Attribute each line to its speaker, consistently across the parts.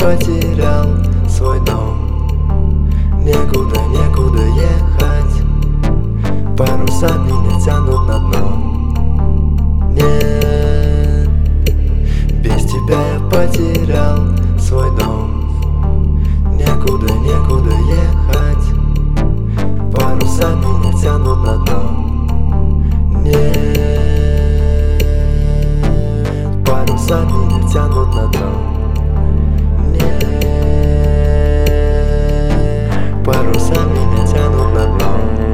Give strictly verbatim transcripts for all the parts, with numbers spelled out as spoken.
Speaker 1: потерял свой дом. Некуда, некуда ехать, паруса меня тянут на дно. Нет, без тебя я потерял свой дом. Некуда, некуда ехать, паруса меня тянут на дно. Нет, паруса меня тянут на дно. Нет, паруса меня тянут на дно.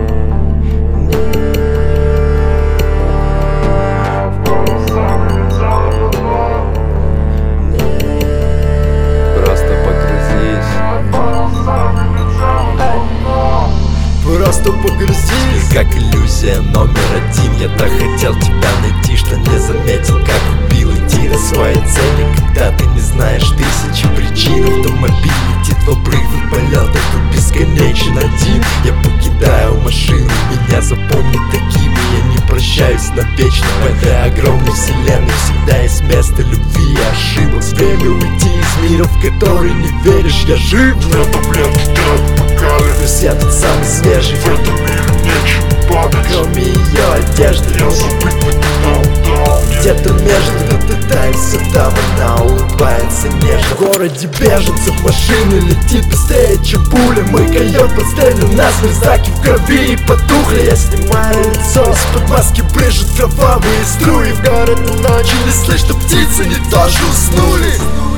Speaker 1: Просто погрузись,
Speaker 2: как иллюзия номер один. Я так хотел тебя найти, что не заметил, как убил идти до своей цели. Когда ты не знаешь тысячи причин, автомобиль летит в обрыв и полет этот бесконечен один. Я покидаю машину, меня запомнят такими. Я не прощаюсь навечно в этой огромной вселенной. Всегда есть место любви и ошибок. Время уйти из мира, в который не веришь. Я жив,
Speaker 3: но таблетки так
Speaker 2: покажет. Я тот самый свежий,
Speaker 3: в этом мире нечем падать,
Speaker 2: кроме ее одежды.
Speaker 3: Я забыть бы не дал, дал.
Speaker 2: Где-то между ты таясь, там она улыбается нежно. В городе беженцев машины летит быстрее, чем пуля. Мой койот подстрелил насмерть, знаки в крови и потухли. Я снимаю лицо, из-под маски брызжут кровавые струи. В городе ночи не слышно, птицы не тоже уснули.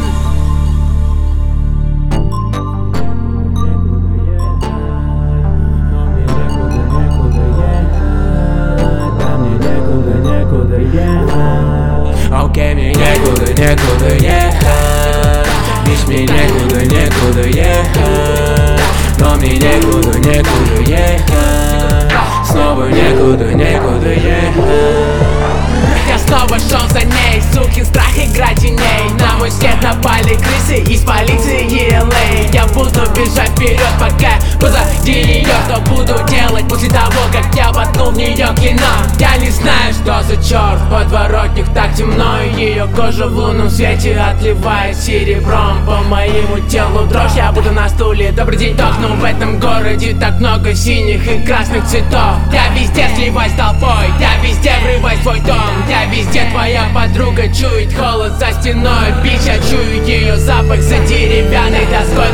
Speaker 4: Окей, мне некуда, некуда ехать. Ведь мне некуда, некуда ехать. Но мне некуда, некуда ехать. Снова некуда, некуда ехать.
Speaker 5: Я снова шел за ней, сукин страх играть теней. На мой след напали крысы из полиции эл эй. Я буду бежать вперед, пока позади нее. Что буду делать после того, как я воткнул в нее клинок? Я не знаю, что за черт, в подворотнях так темно. И ее кожа в лунном свете отливает серебром. По моему телу дрожь, я буду на стуле. Добрый день, док, но в этом городе так много синих и красных цветов. Я везде сливаюсь с толпой, я везде врываюсь в свой дом. Я везде твоя подруга чует холод за стеной. Бич, я чую ее запах за деревянной доской.